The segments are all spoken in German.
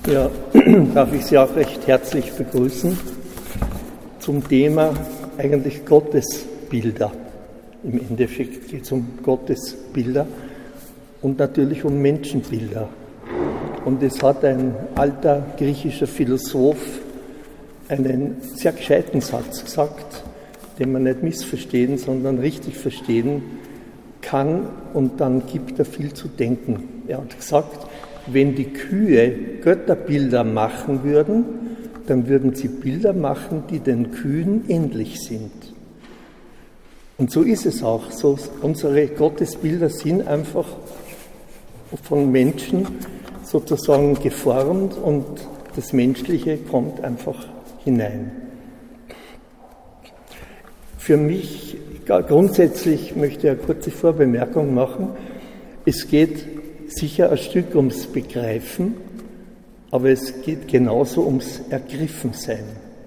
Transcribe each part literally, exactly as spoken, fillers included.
Ja, darf ich Sie auch recht herzlich begrüßen zum Thema eigentlich Gottesbilder. Im Endeffekt geht es um Gottesbilder und natürlich um Menschenbilder. Und es hat ein alter griechischer Philosoph einen sehr gescheiten Satz gesagt, den man nicht missverstehen, sondern richtig verstehen kann, und dann gibt er viel zu denken. Er hat gesagt, wenn die Kühe Götterbilder machen würden, dann würden sie Bilder machen, die den Kühen ähnlich sind. Und so ist es auch. So, unsere Gottesbilder sind einfach von Menschen sozusagen geformt und das Menschliche kommt einfach hinein. Für mich grundsätzlich möchte ich eine kurze Vorbemerkung machen. Es geht sicher ein Stück ums Begreifen, aber es geht genauso ums Ergriffensein.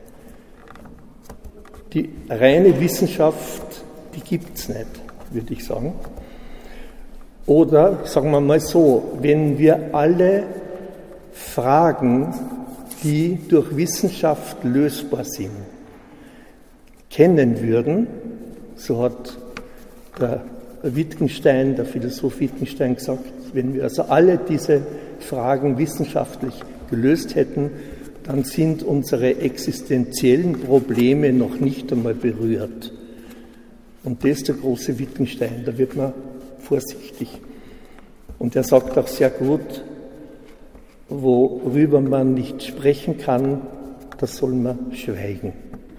Die reine Wissenschaft, die gibt es nicht, würde ich sagen. Oder, sagen wir mal so, wenn wir alle Fragen, die durch Wissenschaft lösbar sind, kennen würden, so hat der Wittgenstein, der Philosoph Wittgenstein gesagt, wenn wir also alle diese Fragen wissenschaftlich gelöst hätten, dann sind unsere existenziellen Probleme noch nicht einmal berührt. Und das ist der große Wittgenstein, da wird man vorsichtig. Und er sagt auch sehr gut, worüber man nicht sprechen kann, da soll man schweigen.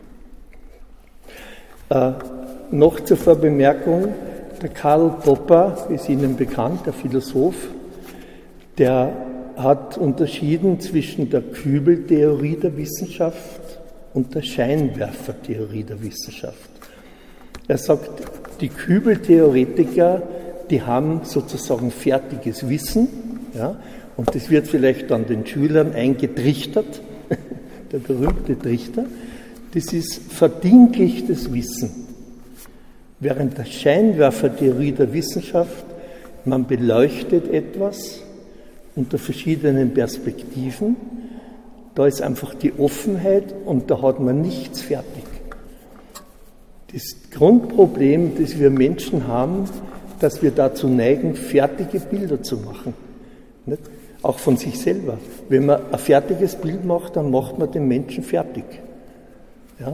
Äh, noch zur Vorbemerkung, der Karl Popper, ist Ihnen bekannt, der Philosoph, der hat unterschieden zwischen der Kübeltheorie der Wissenschaft und der Scheinwerfertheorie der Wissenschaft. Er sagt, die Kübeltheoretiker, die haben sozusagen fertiges Wissen, ja, und das wird vielleicht dann den Schülern eingetrichtert, der berühmte Trichter, das ist verdinglichtes Wissen. Während der Scheinwerfertheorie der Wissenschaft, man beleuchtet etwas unter verschiedenen Perspektiven, da ist einfach die Offenheit und da hat man nichts fertig. Das Grundproblem, das wir Menschen haben, dass wir dazu neigen, fertige Bilder zu machen. Nicht? Auch von sich selber. Wenn man ein fertiges Bild macht, dann macht man den Menschen fertig. Ja?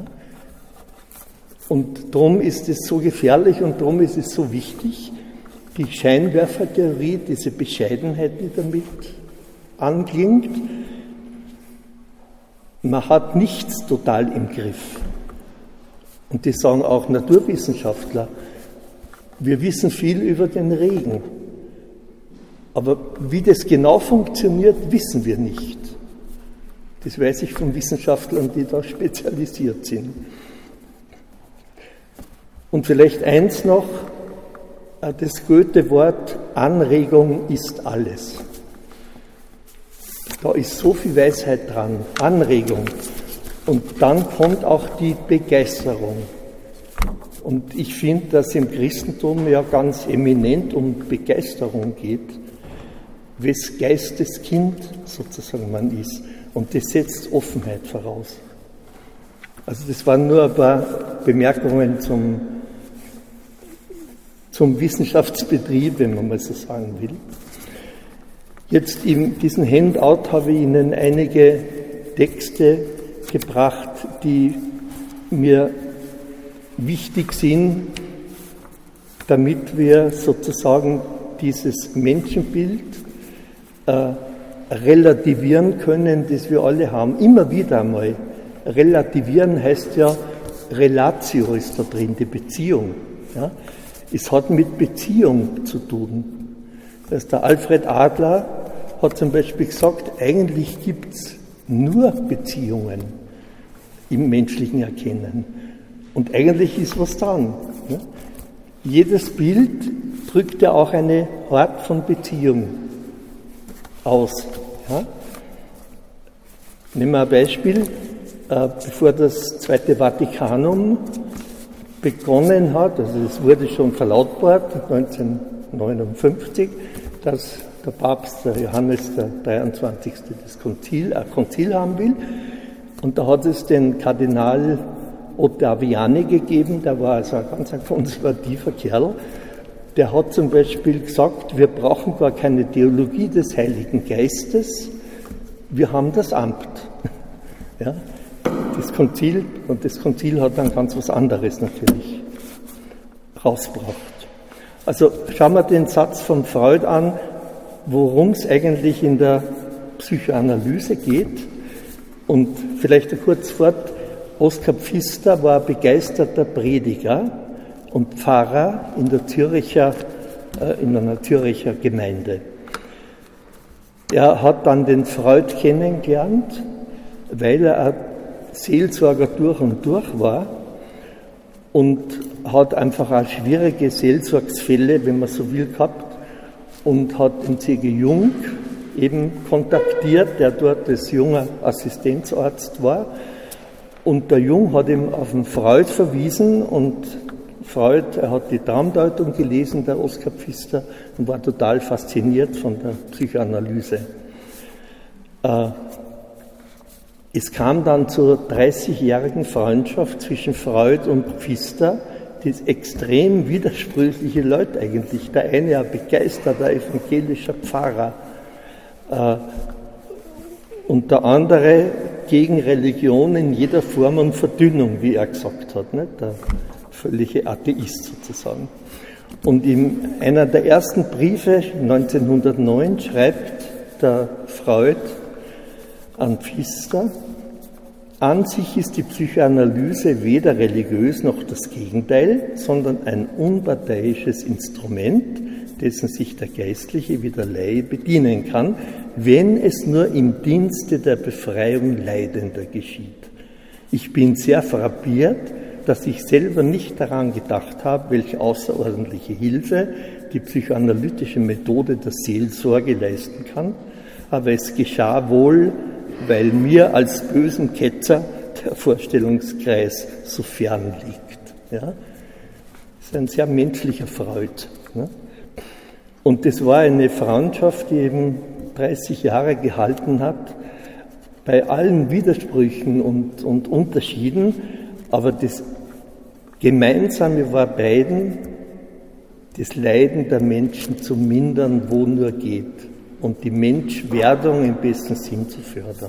Und darum ist es so gefährlich und darum ist es so wichtig, die Scheinwerfertheorie, diese Bescheidenheit, die damit anklingt, man hat nichts total im Griff. Und das sagen auch Naturwissenschaftler. Wir wissen viel über den Regen, aber wie das genau funktioniert, wissen wir nicht. Das weiß ich von Wissenschaftlern, die da spezialisiert sind. Und vielleicht eins noch, das Goethe-Wort Anregung ist alles. Da ist so viel Weisheit dran, Anregung. Und dann kommt auch die Begeisterung. Und ich finde, dass im Christentum ja ganz eminent um Begeisterung geht, wes Geisteskind sozusagen man ist. Und das setzt Offenheit voraus. Also das waren nur ein paar Bemerkungen zum zum Wissenschaftsbetrieb, wenn man mal so sagen will. Jetzt in diesem Handout habe ich Ihnen einige Texte gebracht, die mir wichtig sind, damit wir sozusagen dieses Menschenbild äh, relativieren können, das wir alle haben. Immer wieder einmal. Relativieren heißt ja, Relatio ist da drin, die Beziehung. Ja? Es hat mit Beziehung zu tun. Also der Alfred Adler hat zum Beispiel gesagt, eigentlich gibt es nur Beziehungen im menschlichen Erkennen. Und eigentlich ist was dran. Ja? Jedes Bild drückt ja auch eine Art von Beziehung aus. Ja? Nehmen wir ein Beispiel. Äh, bevor das Zweite Vatikanum begonnen hat, also es wurde schon verlautbart neunzehnhundertneunundfünfzig, dass der Papst, der Johannes der dreiundzwanzigste das Konzil, ein Konzil haben will. Und da hat es den Kardinal Ottaviani gegeben, der war also ein ganz ein konservativer Kerl. Der hat zum Beispiel gesagt, wir brauchen gar keine Theologie des Heiligen Geistes, wir haben das Amt. Ja, das Konzil, und das Konzil hat dann ganz was anderes natürlich rausgebracht. Also schauen wir den Satz von Freud an, worum es eigentlich in der Psychoanalyse geht. Und vielleicht ein kurz fort, Oskar Pfister war begeisterter Prediger und Pfarrer in der Züricher, äh, in einer Züricher Gemeinde. Er hat dann den Freud kennengelernt, weil er ein Seelsorger durch und durch war und hat einfach auch schwierige Seelsorgsfälle, wenn man so will, gehabt und hat den C G Jung eben kontaktiert, der dort als junger Assistenzarzt war. Und der Jung hat ihm auf den Freud verwiesen und Freud, er hat die Traumdeutung gelesen, der Oskar Pfister, und war total fasziniert von der Psychoanalyse. Äh, es kam dann zur dreißigjährigen Freundschaft zwischen Freud und Pfister, die extrem widersprüchliche Leute eigentlich. Der eine ein begeisterter evangelischer Pfarrer, äh, und der andere gegen Religion in jeder Form und Verdünnung, wie er gesagt hat, nicht? Der völlige Atheist sozusagen. Und in einer der ersten Briefe neunzehnhundertneun schreibt der Freud an Pfister: An sich ist die Psychoanalyse weder religiös noch das Gegenteil, sondern ein unparteiisches Instrument, dessen sich der Geistliche wie der Laie bedienen kann, wenn es nur im Dienste der Befreiung Leidender geschieht. Ich bin sehr frappiert, dass ich selber nicht daran gedacht habe, welche außerordentliche Hilfe die psychoanalytische Methode der Seelsorge leisten kann, aber es geschah wohl, weil mir als bösen Ketzer der Vorstellungskreis so fern liegt. Ja? Das ist ein sehr menschlicher Freud. Ne? Und das war eine Freundschaft, die eben dreißig Jahre gehalten hat, bei allen Widersprüchen und, und Unterschieden, aber das Gemeinsame war beiden, das Leiden der Menschen zu mindern, wo nur geht, und die Menschwerdung im besten Sinn zu fördern.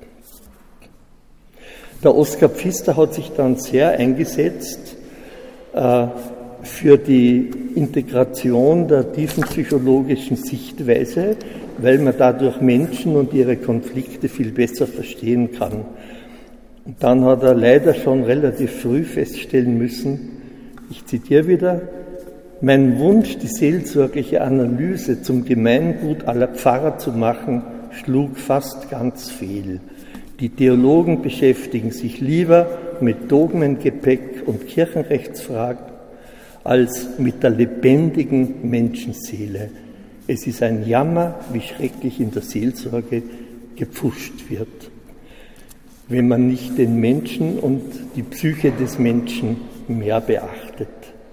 Der Oskar Pfister hat sich dann sehr eingesetzt äh, für die Integration der tiefen psychologischen Sichtweise, weil man dadurch Menschen und ihre Konflikte viel besser verstehen kann. Und dann hat er leider schon relativ früh feststellen müssen, ich zitiere wieder, mein Wunsch, die seelsorgliche Analyse zum Gemeingut aller Pfarrer zu machen, schlug fast ganz fehl. Die Theologen beschäftigen sich lieber mit Dogmengepäck und Kirchenrechtsfragen als mit der lebendigen Menschenseele. Es ist ein Jammer, wie schrecklich in der Seelsorge gepfuscht wird, wenn man nicht den Menschen und die Psyche des Menschen mehr beachtet.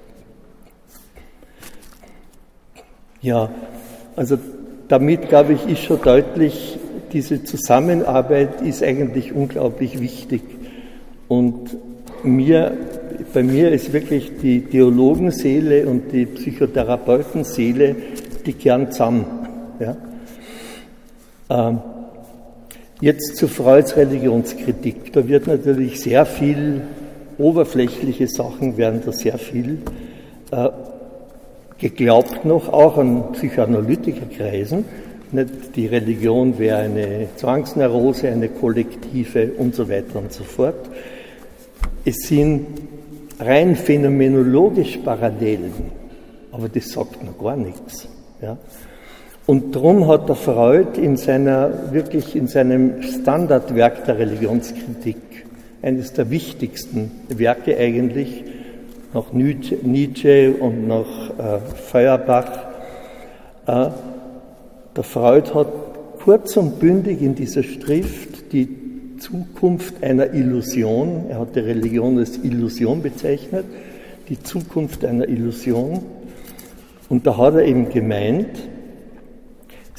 Ja, also damit, glaube ich, ist schon deutlich, diese Zusammenarbeit ist eigentlich unglaublich wichtig. Und mir, bei mir ist wirklich die Theologenseele und die Psychotherapeutenseele, die kehren zusammen. Ja. Ähm, jetzt zu Freuds Religionskritik. Da wird natürlich sehr viel, oberflächliche Sachen werden da sehr viel äh, geglaubt noch, auch an Psychoanalytikerkreisen. Nicht, die Religion wäre eine Zwangsneurose, eine kollektive und so weiter und so fort. Es sind rein phänomenologisch Parallelen, aber das sagt noch gar nichts. Ja? Und darum hat der Freud in seiner, wirklich in seinem Standardwerk der Religionskritik, eines der wichtigsten Werke eigentlich, nach Nietzsche und nach äh, Feuerbach, äh, der Freud hat kurz und bündig in dieser Schrift die Zukunft einer Illusion, er hat die Religion als Illusion bezeichnet, die Zukunft einer Illusion, und da hat er eben gemeint,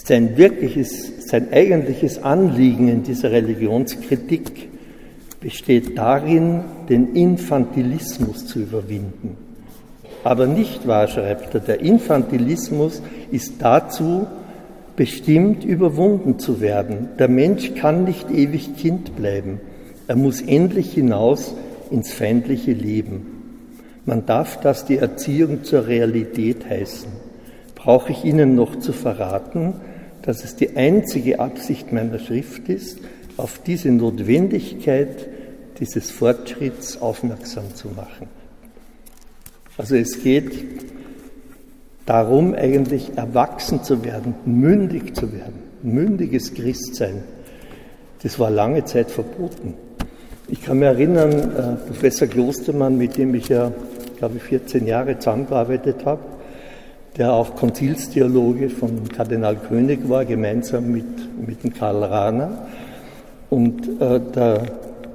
sein wirkliches, sein eigentliches Anliegen in dieser Religionskritik besteht darin, den Infantilismus zu überwinden. Aber nicht wahr, schreibt er, der Infantilismus ist dazu bestimmt, überwunden zu werden. Der Mensch kann nicht ewig Kind bleiben. Er muss endlich hinaus ins feindliche Leben. Man darf das die Erziehung zur Realität heißen. Brauche ich Ihnen noch zu verraten, dass es die einzige Absicht meiner Schrift ist, auf diese Notwendigkeit dieses Fortschritts aufmerksam zu machen. Also es geht darum, eigentlich erwachsen zu werden, mündig zu werden, mündiges Christsein. Das war lange Zeit verboten. Ich kann mich erinnern, äh, Professor Klostermann, mit dem ich ja, glaube ich, vierzehn Jahre zusammengearbeitet habe, der auch Konzilstheologe von Kardinal König war, gemeinsam mit, mit dem Karl Rahner. Und äh, der,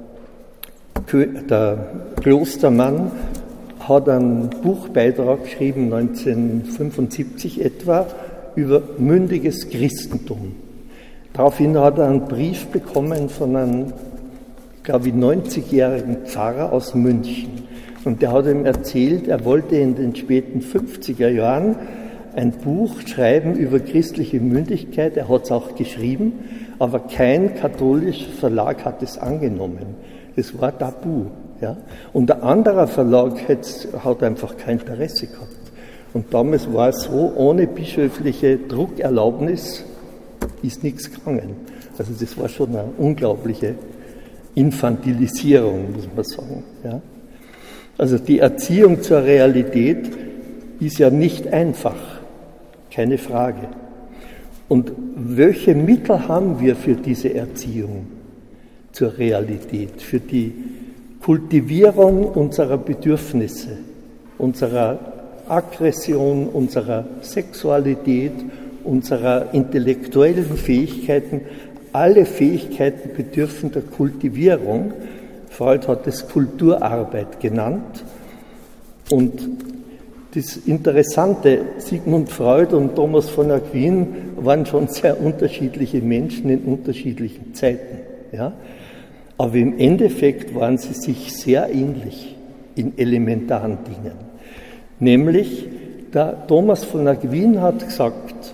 der Klostermann hat einen Buchbeitrag geschrieben, neunzehnhundertfünfundsiebzig etwa, über mündiges Christentum. Daraufhin hat er einen Brief bekommen von einem, glaube ich, neunzigjährigen Pfarrer aus München. Und der hat ihm erzählt, er wollte in den späten fünfziger Jahren ein Buch schreiben über christliche Mündigkeit. Er hat es auch geschrieben, aber kein katholischer Verlag hat es angenommen. Das war tabu. Ja? Und ein anderer Verlag hat einfach kein Interesse gehabt. Und damals war es so, ohne bischöfliche Druckerlaubnis ist nichts gegangen. Also das war schon eine unglaubliche Infantilisierung, muss man sagen. Ja? Also die Erziehung zur Realität ist ja nicht einfach, keine Frage. Und welche Mittel haben wir für diese Erziehung zur Realität, für die Kultivierung unserer Bedürfnisse, unserer Aggression, unserer Sexualität, unserer intellektuellen Fähigkeiten? Alle Fähigkeiten bedürfen der Kultivierung. Freud hat es Kulturarbeit genannt. Und das Interessante, Sigmund Freud und Thomas von Aquin waren schon sehr unterschiedliche Menschen in unterschiedlichen Zeiten. Ja? Aber im Endeffekt waren sie sich sehr ähnlich in elementaren Dingen. Nämlich, der Thomas von Aquin hat gesagt,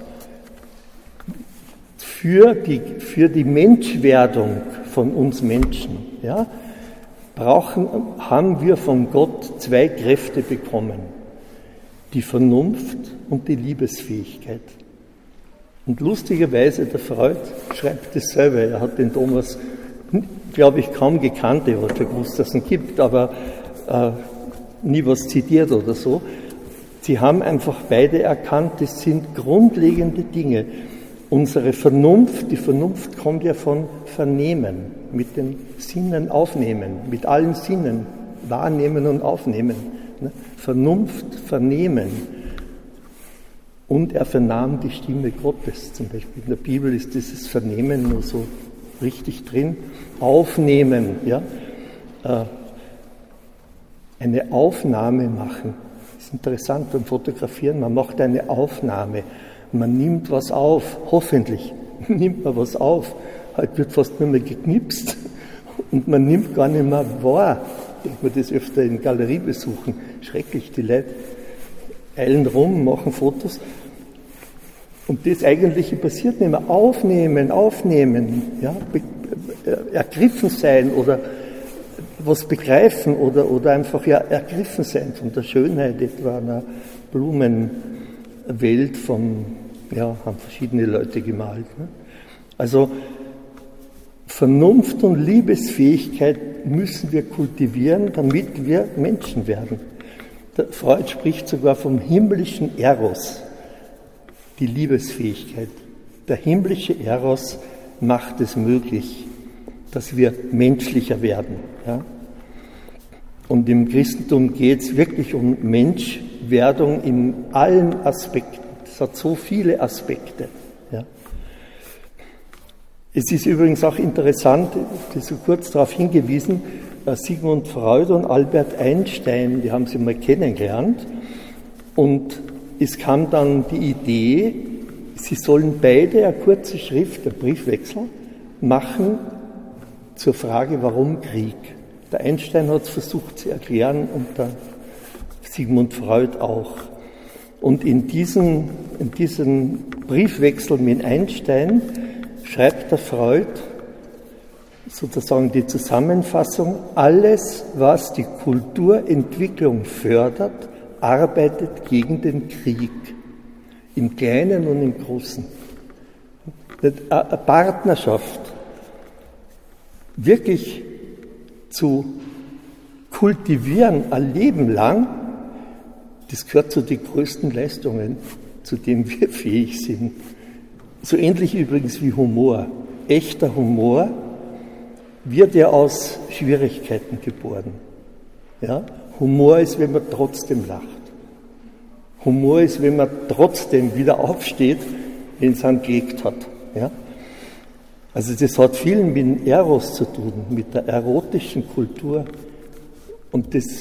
für die, für die Menschwerdung von uns Menschen, ja, brauchen, haben wir von Gott zwei Kräfte bekommen. Die Vernunft und die Liebesfähigkeit. Und lustigerweise, der Freud schreibt das selber, er hat den Thomas, glaube ich, kaum gekannt, er hat schon gewusst, dass es ihn gibt, aber äh, nie was zitiert oder so. Sie haben einfach beide erkannt, das sind grundlegende Dinge. Unsere Vernunft, die Vernunft kommt ja von Vernehmen, mit den Sinnen aufnehmen, mit allen Sinnen wahrnehmen und aufnehmen. Ne? Vernunft, Vernehmen. Und er vernahm die Stimme Gottes. Zum Beispiel in der Bibel ist dieses Vernehmen nur so richtig drin. Aufnehmen, ja. Äh, eine Aufnahme machen. Das ist interessant beim Fotografieren. Man macht eine Aufnahme. Man nimmt was auf. Hoffentlich nimmt man was auf. Heute wird fast nur mehr geknipst und man nimmt gar nicht mehr wahr. Ich denke mir das öfter in Galeriebesuchen. Schrecklich, die Leute eilen rum, machen Fotos. Und das Eigentliche passiert nicht mehr. Aufnehmen, aufnehmen, ja, be- ergriffen sein oder was begreifen oder, oder einfach ja, ergriffen sein von der Schönheit etwa einer Blumenwelt von, ja, haben verschiedene Leute gemalt. Ne? Also Vernunft und Liebesfähigkeit müssen wir kultivieren, damit wir Menschen werden. Der Freud spricht sogar vom himmlischen Eros, die Liebesfähigkeit. Der himmlische Eros macht es möglich, dass wir menschlicher werden. Ja? Und im Christentum geht es wirklich um Menschwerdung in allen Aspekten. Es hat so viele Aspekte. Ja? Es ist übrigens auch interessant, ich habe so kurz darauf hingewiesen, Sigmund Freud und Albert Einstein, die haben sie mal kennengelernt. Und es kam dann die Idee, sie sollen beide eine kurze Schrift, einen Briefwechsel, machen zur Frage, warum Krieg. Der Einstein hat es versucht zu erklären und der Sigmund Freud auch. Und in diesen, in diesen Briefwechsel mit Einstein schreibt der Freud sozusagen die Zusammenfassung: Alles, was die Kulturentwicklung fördert, arbeitet gegen den Krieg. Im Kleinen und im Großen. Eine Partnerschaft wirklich zu kultivieren, ein Leben lang, das gehört zu den größten Leistungen, zu denen wir fähig sind. So ähnlich übrigens wie Humor. Echter Humor wird ja aus Schwierigkeiten geboren. Ja? Humor ist, wenn man trotzdem lacht. Humor ist, wenn man trotzdem wieder aufsteht, wenn es einen gelegt hat. Ja? Also das hat viel mit dem Eros zu tun, mit der erotischen Kultur. Und das,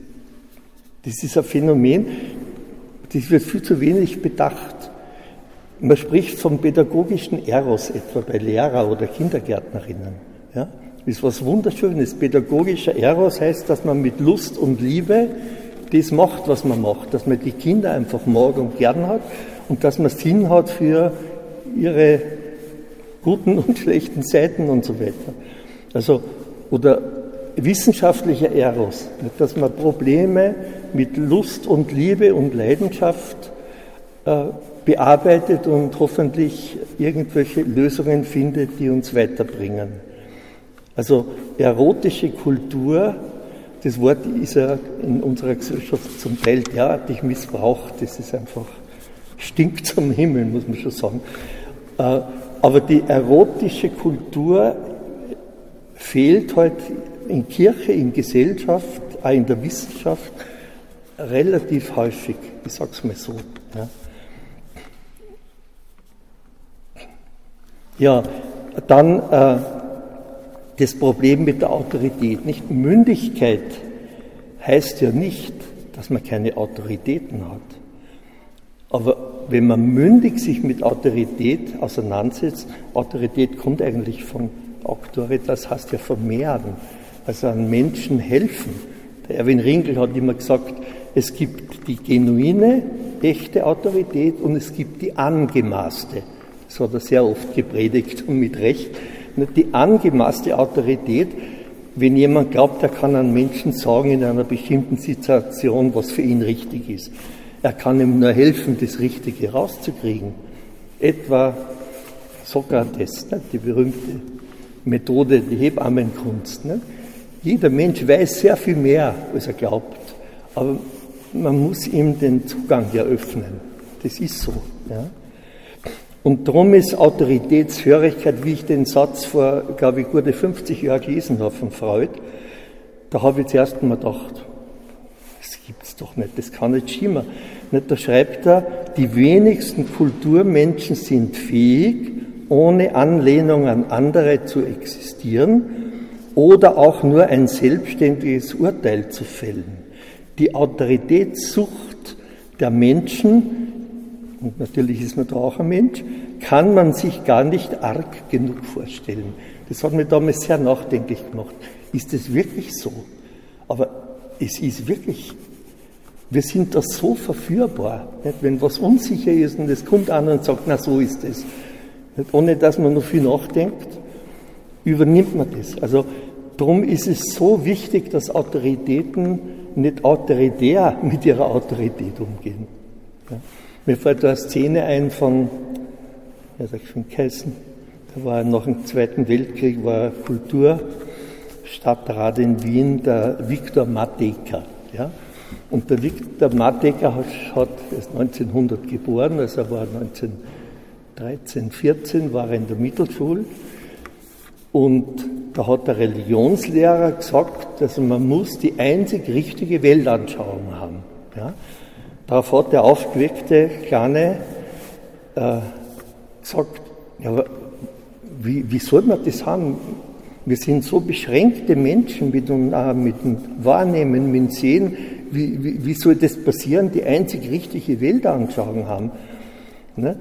das ist ein Phänomen, das wird viel zu wenig bedacht. Man spricht vom pädagogischen Eros etwa bei Lehrer- oder Kindergärtnerinnen. Ja? Das ist was Wunderschönes. Pädagogischer Eros heißt, dass man mit Lust und Liebe das macht, was man macht, dass man die Kinder einfach mag und gern hat und dass man Sinn hat für ihre guten und schlechten Seiten und so weiter. Also, oder wissenschaftlicher Eros, dass man Probleme mit Lust und Liebe und Leidenschaft äh, bearbeitet und hoffentlich irgendwelche Lösungen findet, die uns weiterbringen. Also erotische Kultur, das Wort ist ja in unserer Gesellschaft zum Teil derartig missbraucht, das ist einfach, stinkt zum Himmel, muss man schon sagen. Aber die erotische Kultur fehlt halt in Kirche, in Gesellschaft, auch in der Wissenschaft relativ häufig, ich sag's mal so. Ja, ja dann äh, das Problem mit der Autorität. Nicht? Mündigkeit heißt ja nicht, dass man keine Autoritäten hat. Aber wenn man mündig sich mit Autorität auseinandersetzt, Autorität kommt eigentlich von Auctoritas, heißt ja vermehren, also an Menschen helfen. Der Erwin Ringel hat immer gesagt, es gibt die genuine, echte Autorität und es gibt die angemaßte. Das hat er sehr oft gepredigt und mit Recht. Die angemaßte Autorität, wenn jemand glaubt, er kann einem Menschen sagen in einer bestimmten Situation, was für ihn richtig ist. Er kann ihm nur helfen, das Richtige rauszukriegen. Etwa Sokrates, die berühmte Methode, die Hebammenkunst. Jeder Mensch weiß sehr viel mehr, als er glaubt, aber man muss ihm den Zugang eröffnen. Das ist so. Ja. Und darum ist Autoritätshörigkeit, wie ich den Satz vor, glaube ich, gute fünfzig Jahren gelesen habe von Freud, da habe ich zuerst mal gedacht, das gibt's doch nicht, das kann nicht stimmen. Da schreibt er, die wenigsten Kulturmenschen sind fähig, ohne Anlehnung an andere zu existieren oder auch nur ein selbstständiges Urteil zu fällen. Die Autoritätssucht der Menschen, und natürlich ist man da auch ein Mensch, kann man sich gar nicht arg genug vorstellen. Das hat mich damals sehr nachdenklich gemacht. Ist das wirklich so? Aber es ist wirklich, wir sind da so verführbar. Nicht? Wenn was unsicher ist und es kommt an und sagt, na so ist es. Nicht? Ohne dass man noch viel nachdenkt, übernimmt man das. Also darum ist es so wichtig, dass Autoritäten nicht autoritär mit ihrer Autorität umgehen. Ja? Mir fällt da eine Szene ein von, ja, sag ich von Keißen, da war nach dem Zweiten Weltkrieg, war Kulturstadtrat in Wien, der Viktor Matejka. Ja? Und der Viktor Matejka hat, hat, ist neunzehnhundert geboren, also er war neunzehnhundertdreizehn, vierzehn, war er in der Mittelschule. Und da hat der Religionslehrer gesagt, also man muss die einzig richtige Weltanschauung haben. Ja? Darauf hat der aufgeweckte Kleine äh, gesagt, ja, aber wie, wie soll man das haben? Wir sind so beschränkte Menschen mit, äh, mit dem Wahrnehmen, mit dem Sehen. Wie, wie, wie soll das passieren, die einzig richtige Weltanschauung haben? Ne?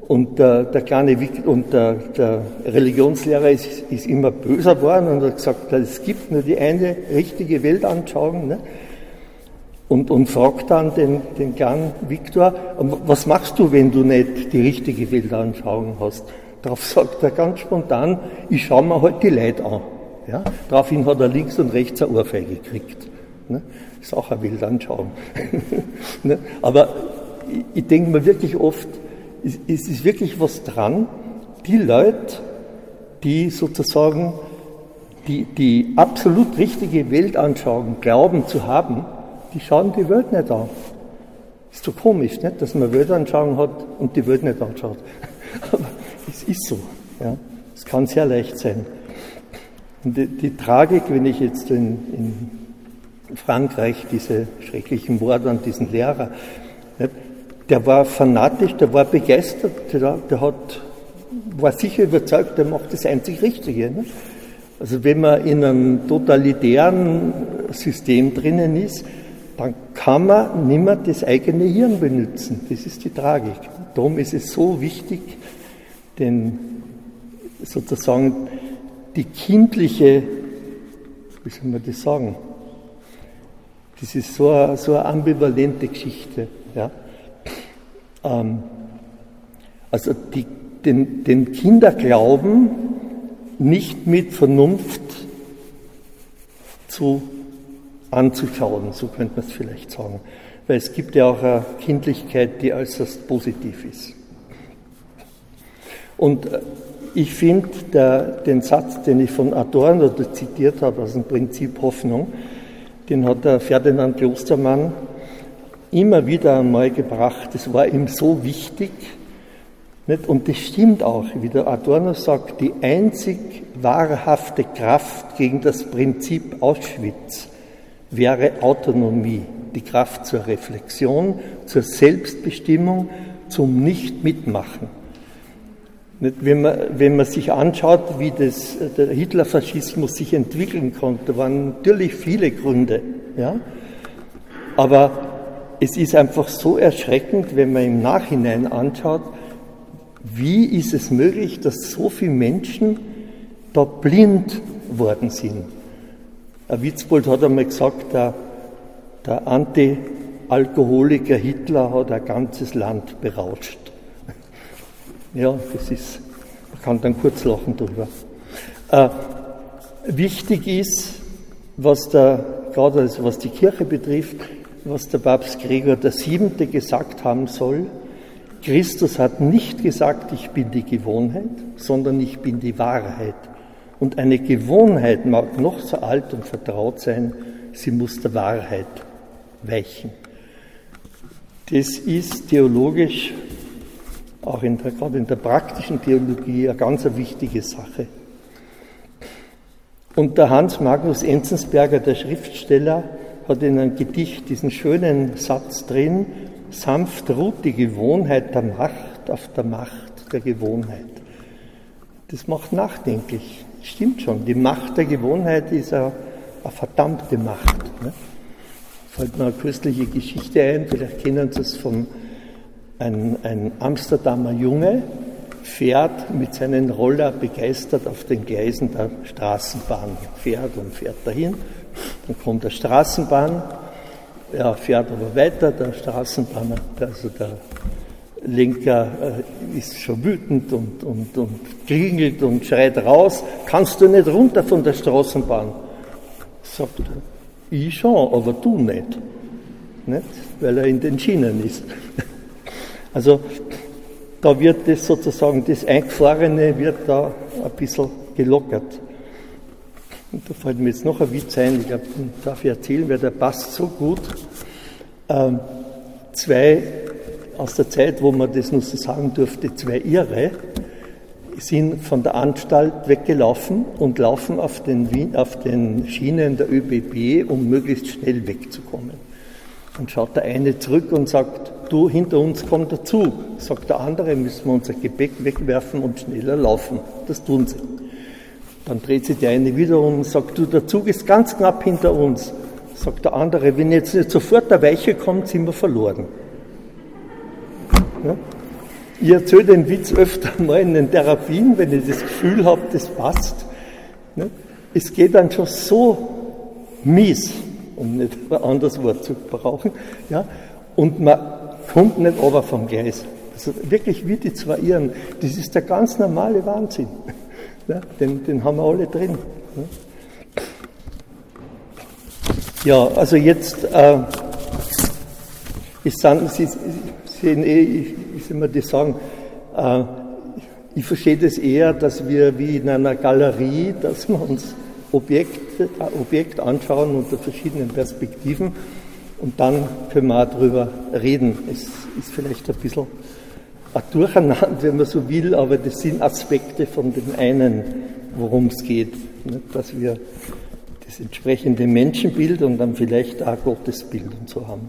Und der, der kleine Wick, und der, der Religionslehrer ist, ist immer böser geworden und hat gesagt, es gibt nur die eine richtige Weltanschauung. Ne? Und, und fragt dann den, den kleinen Viktor, was machst du, wenn du nicht die richtige Weltanschauung hast? Darauf sagt er ganz spontan, ich schaue mir halt die Leute an. Ja? Daraufhin hat er links und rechts eine Ohrfeige gekriegt. Ne? Ist auch eine Weltanschauung. Ne? Aber ich, ich denke mir wirklich oft, es, es ist wirklich was dran, die Leute, die sozusagen die, die absolut richtige Weltanschauung glauben zu haben, die schauen die Welt nicht an. Ist doch komisch, nicht? Dass man Weltanschauung hat und die Welt nicht anschaut. Aber es ist so. Ja? Es kann sehr leicht sein. Und die, die Tragik, wenn ich jetzt in, in Frankreich diese schrecklichen Morde an diesen Lehrer, nicht? Der war fanatisch, der war begeistert, der, der hat, war sicher überzeugt, der macht das einzig Richtige. Nicht? Also wenn man in einem totalitären System drinnen ist, dann kann man nicht mehr das eigene Hirn benutzen. Das ist die Tragik. Darum ist es so wichtig, den, sozusagen die kindliche, wie soll man das sagen, das ist so eine, so eine ambivalente Geschichte. Ja? Ähm, also die, den, den Kinderglauben nicht mit Vernunft zu anzuschauen, so könnte man es vielleicht sagen. Weil es gibt ja auch eine Kindlichkeit, die äußerst positiv ist. Und ich finde den Satz, den ich von Adorno zitiert habe, aus dem Prinzip Hoffnung, den hat der Ferdinand Klostermann immer wieder einmal gebracht. Das war ihm so wichtig. Nicht? Und das stimmt auch, wie der Adorno sagt, die einzig wahrhafte Kraft gegen das Prinzip Auschwitz wäre Autonomie, die Kraft zur Reflexion, zur Selbstbestimmung, zum Nicht-Mitmachen. Wenn man, wenn man sich anschaut, wie das, der Hitlerfaschismus sich entwickeln konnte, waren natürlich viele Gründe. Ja? Aber es ist einfach so erschreckend, wenn man im Nachhinein anschaut, wie ist es möglich, dass so viele Menschen da blind worden sind. Ein Witzbold hat einmal gesagt, der, der Anti-Alkoholiker Hitler hat ein ganzes Land berauscht. Ja, das ist, man kann dann kurz lachen drüber. Äh, wichtig ist, was der, gerade also was die Kirche betrifft, was der Papst Gregor der Siebente gesagt haben soll. Christus hat nicht gesagt, ich bin die Gewohnheit, sondern ich bin die Wahrheit. Und eine Gewohnheit mag noch so alt und vertraut sein, sie muss der Wahrheit weichen. Das ist theologisch, auch in der, gerade in der praktischen Theologie, eine ganz wichtige Sache. Und der Hans Magnus Enzensberger, der Schriftsteller, hat in einem Gedicht diesen schönen Satz drin: Sanft ruht die Gewohnheit der Macht auf der Macht der Gewohnheit. Das macht nachdenklich. Stimmt schon, die Macht der Gewohnheit ist eine, eine verdammte Macht. Ne? Fällt mir eine köstliche Geschichte ein, vielleicht kennen Sie es von ein, ein Amsterdamer Junge, fährt mit seinen Roller begeistert auf den Gleisen der Straßenbahn, fährt und fährt dahin, dann kommt der Straßenbahn, er fährt aber weiter, der Straßenbahner, also der Lenker äh, ist schon wütend und, und, und klingelt und schreit raus, kannst du nicht runter von der Straßenbahn? Sagt er, ich schon, aber du nicht. nicht. Weil er in den Schienen ist. Also da wird das sozusagen, das Eingefahrene wird da ein bisschen gelockert. Und da fällt mir jetzt noch ein Witz ein, ich glaube, den darf ich erzählen, weil der passt so gut. Ähm, zwei aus der Zeit, wo man das nur so sagen durfte, zwei Irre sind von der Anstalt weggelaufen und laufen auf den, auf den Schienen der ÖBB, um möglichst schnell wegzukommen. Dann schaut der eine zurück und sagt, du, hinter uns kommt der Zug. Sagt der andere, müssen wir unser Gepäck wegwerfen und schneller laufen. Das tun sie. Dann dreht sich der eine wieder um und sagt, du, der Zug ist ganz knapp hinter uns. Sagt der andere, wenn jetzt nicht sofort der Weiche kommt, sind wir verloren. Ja? Ich erzähle den Witz öfter mal in den Therapien, wenn ich das Gefühl habe, das passt. Es geht dann schon so mies, um nicht ein anderes Wort zu brauchen, ja, und man kommt nicht runter vom Gleis. Also wirklich wie die zwei Irren. Das ist der ganz normale Wahnsinn. Ja, den, den haben wir alle drin. Ja, also jetzt, äh, ich san, Sie sehen eh, ich, ich soll mal das sagen, äh, ich verstehe das eher, dass wir wie in einer Galerie, dass wir uns Objekte, Objekt anschauen unter verschiedenen Perspektiven und dann können wir auch darüber reden. Es ist vielleicht ein bisschen ein Durcheinander, wenn man so will, aber das sind Aspekte von dem einen, worum es geht. Dass wir das entsprechende Menschenbild und dann vielleicht auch Gottesbild und so haben.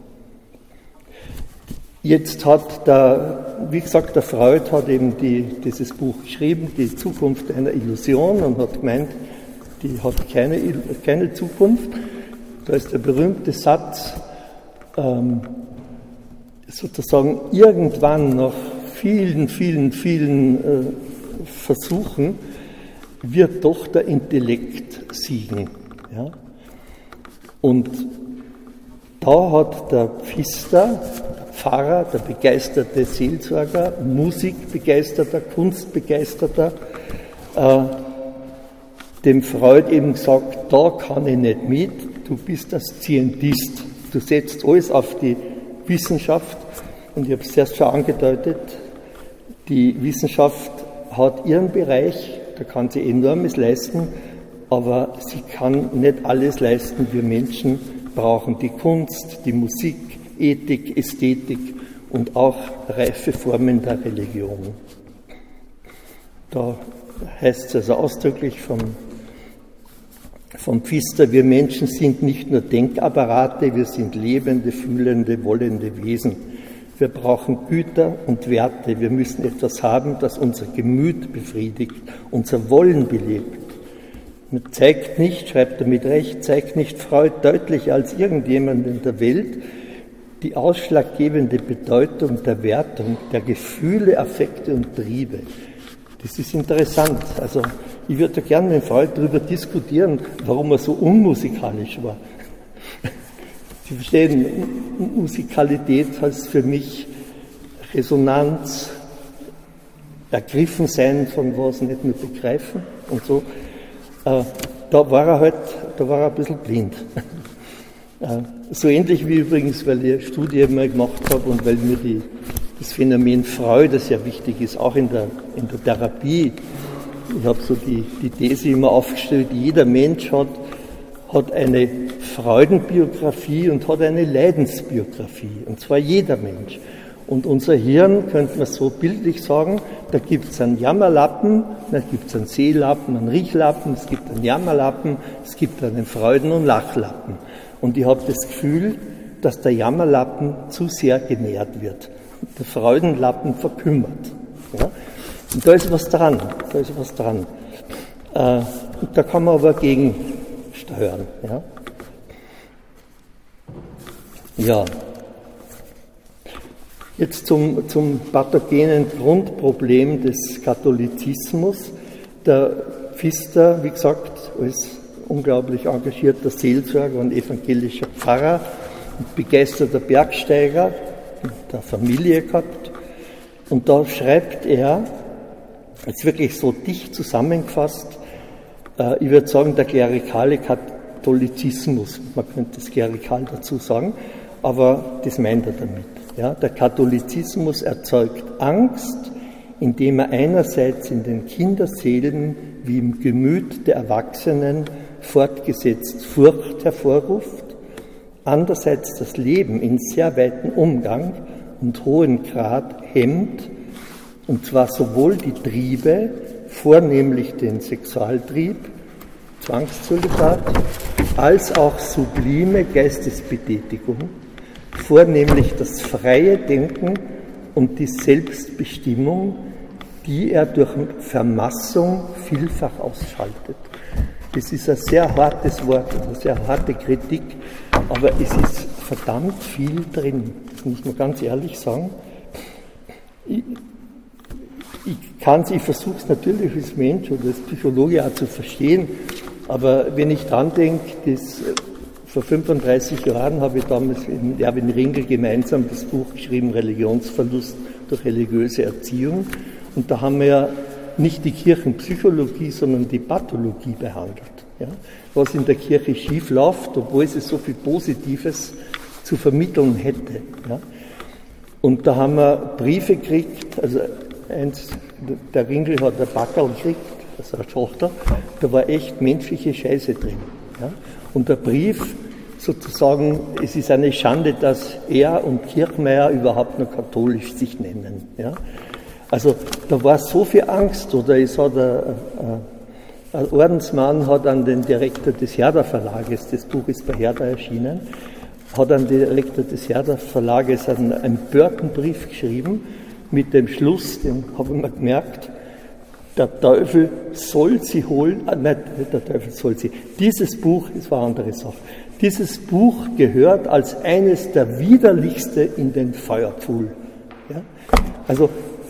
Jetzt hat der, wie gesagt, der Freud hat eben die, dieses Buch geschrieben, Die Zukunft einer Illusion, und hat gemeint, die hat keine, keine Zukunft. Da ist der berühmte Satz, ähm, sozusagen irgendwann nach vielen, vielen, vielen äh, Versuchen wird doch der Intellekt siegen. Ja? Und da hat der Pfister, der Pfarrer, der begeisterte Seelsorger, Musikbegeisterter, Kunstbegeisterter, äh, dem Freud eben gesagt, da kann ich nicht mit, du bist das Scientist, du setzt alles auf die Wissenschaft. Und ich habe es erst schon angedeutet, die Wissenschaft hat ihren Bereich, da kann sie Enormes leisten, aber sie kann nicht alles leisten. Wir Menschen brauchen die Kunst, die Musik, Ethik, Ästhetik und auch reife Formen der Religion. Da heißt es also ausdrücklich vom, vom Pfister, wir Menschen sind nicht nur Denkapparate, wir sind lebende, fühlende, wollende Wesen. Wir brauchen Güter und Werte. Wir müssen etwas haben, das unser Gemüt befriedigt, unser Wollen belebt. Man zeigt nicht, schreibt er mit Recht, zeigt nicht Freud deutlicher als irgendjemand in der Welt die ausschlaggebende Bedeutung der Wertung, der Gefühle, Affekte und Triebe. Das ist interessant. Also ich würde gerne mit Freud darüber diskutieren, warum er so unmusikalisch war. Sie verstehen, Musikalität heißt für mich Resonanz, ergriffen sein von was, nicht nur begreifen und so. Äh, da war er halt, da war er ein bisschen blind. Äh, so ähnlich wie übrigens, weil ich eine Studie mal gemacht habe und weil mir die, das Phänomen Freude sehr wichtig ist, auch in der, in der Therapie. Ich habe so die, die These immer aufgestellt, jeder Mensch hat hat eine Freudenbiografie und hat eine Leidensbiografie, und zwar jeder Mensch. Und unser Hirn, könnte man so bildlich sagen, da gibt es einen Jammerlappen, da gibt es einen Seelappen, einen Riechlappen, es gibt einen Jammerlappen, es gibt einen Freuden- und Lachlappen. Und ich habe das Gefühl, dass der Jammerlappen zu sehr genährt wird, der Freudenlappen verkümmert. Ja? Und da ist was dran, da ist was dran. Äh, und da kann man aber gegen steuern. Ja. ja. Jetzt zum, zum pathogenen Grundproblem des Katholizismus. Der Pfister, wie gesagt, als unglaublich engagierter Seelsorger und evangelischer Pfarrer und begeisterter Bergsteiger der Familie gehabt. Und da schreibt er, jetzt wirklich so dicht zusammengefasst, ich würde sagen, der klerikale Katholizismus, man könnte das klerikal dazu sagen, aber das meint er damit. Ja, der Katholizismus erzeugt Angst, indem er einerseits in den Kinderseelen wie im Gemüt der Erwachsenen fortgesetzt Furcht hervorruft, andererseits das Leben in sehr weiten Umgang und hohen Grad hemmt, und zwar sowohl die Triebe, vornehmlich den Sexualtrieb, Zwangszölibat, als auch sublime Geistesbetätigung, vornehmlich das freie Denken und die Selbstbestimmung, die er durch Vermassung vielfach ausschaltet. Das ist ein sehr hartes Wort, eine sehr harte Kritik, aber es ist verdammt viel drin, das muss man ganz ehrlich sagen. Ich, ich kann ich versuche es natürlich als Mensch oder als Psychologe auch zu verstehen, aber wenn ich dran denke, das, vor fünfunddreißig Jahren habe ich damals mit Erwin Ringel gemeinsam das Buch geschrieben, Religionsverlust durch religiöse Erziehung, und da haben wir ja nicht die Kirchenpsychologie, sondern die Pathologie behandelt. Ja? Was in der Kirche schief läuft, obwohl sie so viel Positives zu vermitteln hätte. Ja? Und da haben wir Briefe gekriegt, also eins, der Ringel hat ein Backerl gekriegt, also eine Tochter, da war echt menschliche Scheiße drin. Ja? Und der Brief sozusagen, es ist eine Schande, dass er und Kirchmeier überhaupt noch katholisch sich nennen. Ja? Also da war so viel Angst, oder es hat ein, ein Ordensmann hat an den Direktor des Herder Verlages, das Buch ist bei Herder erschienen, hat an den Direktor des Herder Verlages einen empörten Brief geschrieben mit dem Schluss, den habe ich mir gemerkt, der Teufel soll sie holen, ah, nein, der Teufel soll sie, dieses Buch, es war eine andere Sache, dieses Buch gehört als eines der widerlichste in den Feuerpfuhl. Ja? Also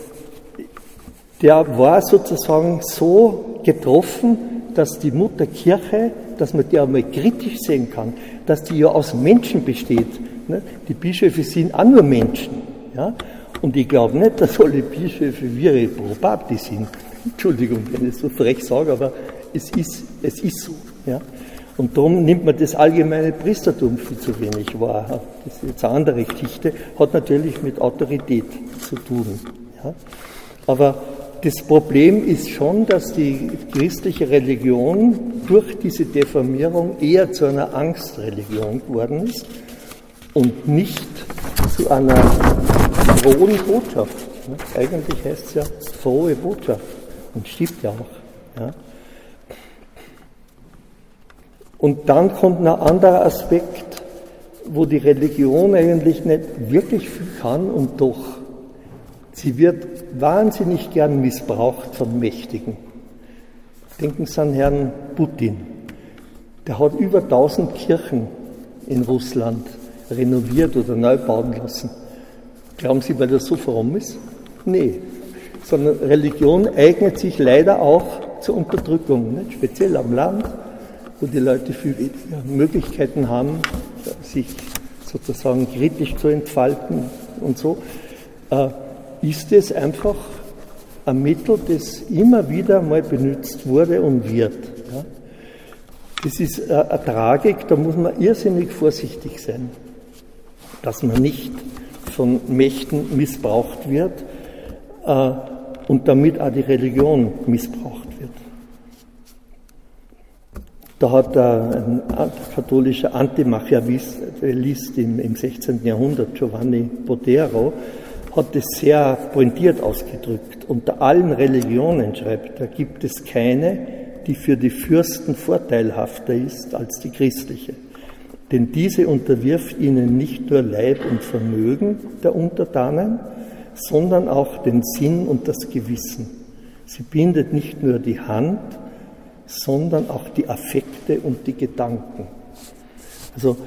der war sozusagen so getroffen, dass die Mutter Kirche, dass man die einmal kritisch sehen kann, dass die ja aus Menschen besteht. Ne? Die Bischöfe sind auch nur Menschen. Ja? Und ich glaube nicht, dass alle Bischöfe vire pro Papti sind. Entschuldigung, wenn ich so frech sage, aber es ist, es ist so. Ja? Und darum nimmt man das allgemeine Priestertum viel zu wenig wahr. Das ist jetzt eine andere Geschichte, hat natürlich mit Autorität zu tun. Ja? Aber das Problem ist schon, dass die christliche Religion durch diese Deformierung eher zu einer Angstreligion geworden ist und nicht zu einer frohen Botschaft. Eigentlich heißt es ja frohe Botschaft und stimmt ja auch. Ja. Und dann kommt ein anderer Aspekt, wo die Religion eigentlich nicht wirklich viel kann und doch. Sie wird wahnsinnig gern missbraucht von Mächtigen. Denken Sie an Herrn Putin. Der hat über tausend Kirchen in Russland renoviert oder neu bauen lassen. Glauben Sie, weil er so fromm ist? Nee. Sondern Religion eignet sich leider auch zur Unterdrückung, nicht? Speziell am Land, wo die Leute viel weniger Möglichkeiten haben, sich sozusagen kritisch zu entfalten und so. Äh, ist es einfach ein Mittel, das immer wieder mal benutzt wurde und wird. Ja? Das ist eine Tragik, da muss man irrsinnig vorsichtig sein, dass man nicht von Mächten missbraucht wird äh, und damit auch die Religion missbraucht wird. Da hat ein katholischer Antimachiavellist im, im sechzehnten Jahrhundert, Giovanni Bodero, hat es sehr pointiert ausgedrückt. Unter allen Religionen, schreibt er, gibt es keine, die für die Fürsten vorteilhafter ist als die christliche. Denn diese unterwirft ihnen nicht nur Leib und Vermögen der Untertanen, sondern auch den Sinn und das Gewissen. Sie bindet nicht nur die Hand, sondern auch die Affekte und die Gedanken. Also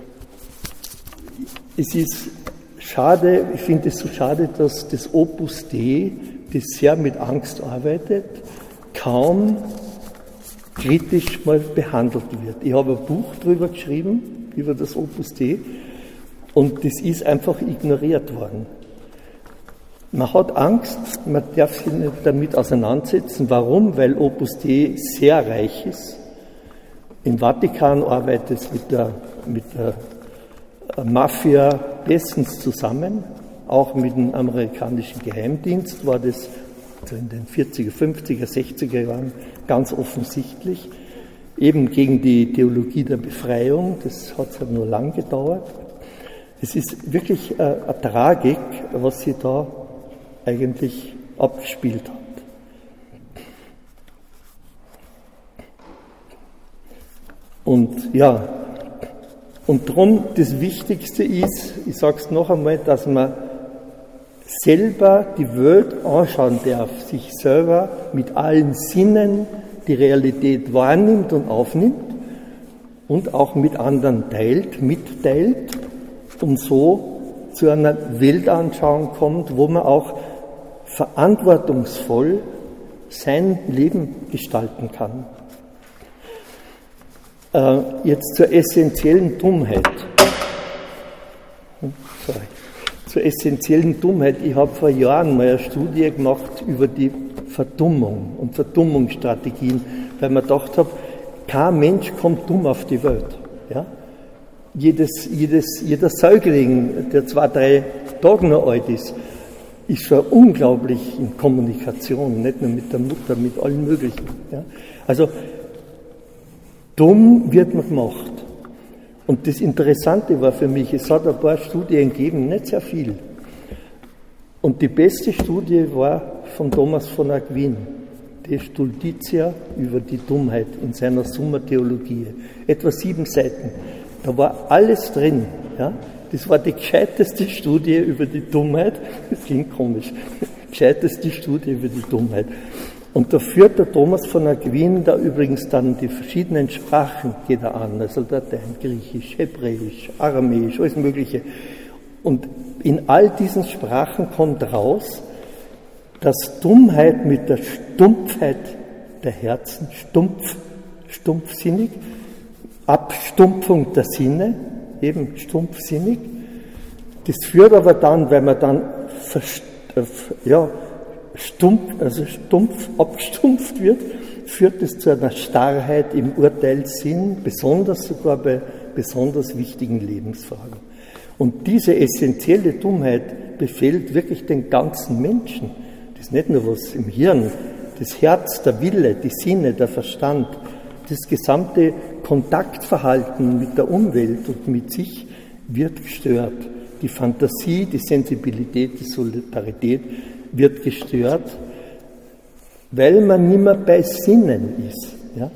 es ist schade, ich finde es so schade, dass das Opus Dei, das sehr mit Angst arbeitet, kaum kritisch mal behandelt wird. Ich habe ein Buch darüber geschrieben, über das Opus Dei, und das ist einfach ignoriert worden. Man hat Angst, man darf sich nicht damit auseinandersetzen. Warum? Weil Opus Dei sehr reich ist. Im Vatikan arbeitet es mit der, mit der Mafia bestens zusammen, auch mit dem amerikanischen Geheimdienst war das in den vierziger, fünfziger, sechziger Jahren ganz offensichtlich, eben gegen die Theologie der Befreiung, das hat ja nur lang gedauert. Es ist wirklich eine Tragik, was sie da eigentlich abgespielt hat. Und ja, und darum das Wichtigste ist, ich sage es noch einmal, dass man selber die Welt anschauen darf, sich selber mit allen Sinnen die Realität wahrnimmt und aufnimmt und auch mit anderen teilt, mitteilt und so zu einer Weltanschauung kommt, wo man auch verantwortungsvoll sein Leben gestalten kann. Äh, jetzt zur essentiellen Dummheit. Sorry. Zur essentiellen Dummheit. Ich habe vor Jahren mal eine Studie gemacht über die Verdummung und Verdummungsstrategien, weil man gedacht habe, kein Mensch kommt dumm auf die Welt. Ja? Jedes, jedes, jeder Säugling, der zwei, drei Tage noch alt ist, ist schon unglaublich in Kommunikation, nicht nur mit der Mutter, mit allen möglichen. Ja? Also dumm wird man gemacht. Und das Interessante war für mich, es hat ein paar Studien gegeben, nicht sehr viel. Und die beste Studie war von Thomas von Aquin, De Stultitia über die Dummheit in seiner Summa Theologiae. Etwa sieben Seiten. Da war alles drin. Ja? Das war die gescheiteste Studie über die Dummheit. Das klingt komisch. Gescheiteste Studie über die Dummheit. Und da führt der Thomas von Aquin da übrigens dann die verschiedenen Sprachen geht er an, also Latein, Griechisch, Hebräisch, Aramäisch, alles Mögliche. Und in all diesen Sprachen kommt raus, dass Dummheit mit der Stumpfheit der Herzen, stumpf, stumpfsinnig, Abstumpfung der Sinne, eben stumpfsinnig, das führt aber dann, weil man dann verst, ja, stumpf, also stumpf, abgestumpft wird, führt es zu einer Starrheit im Urteilssinn, besonders sogar bei besonders wichtigen Lebensfragen. Und diese essentielle Dummheit befällt wirklich den ganzen Menschen. Das ist nicht nur was im Hirn, das Herz, der Wille, die Sinne, der Verstand, das gesamte Kontaktverhalten mit der Umwelt und mit sich wird gestört. Die Fantasie, die Sensibilität, die Solidarität wird gestört, weil man nicht mehr bei Sinnen ist. Ja?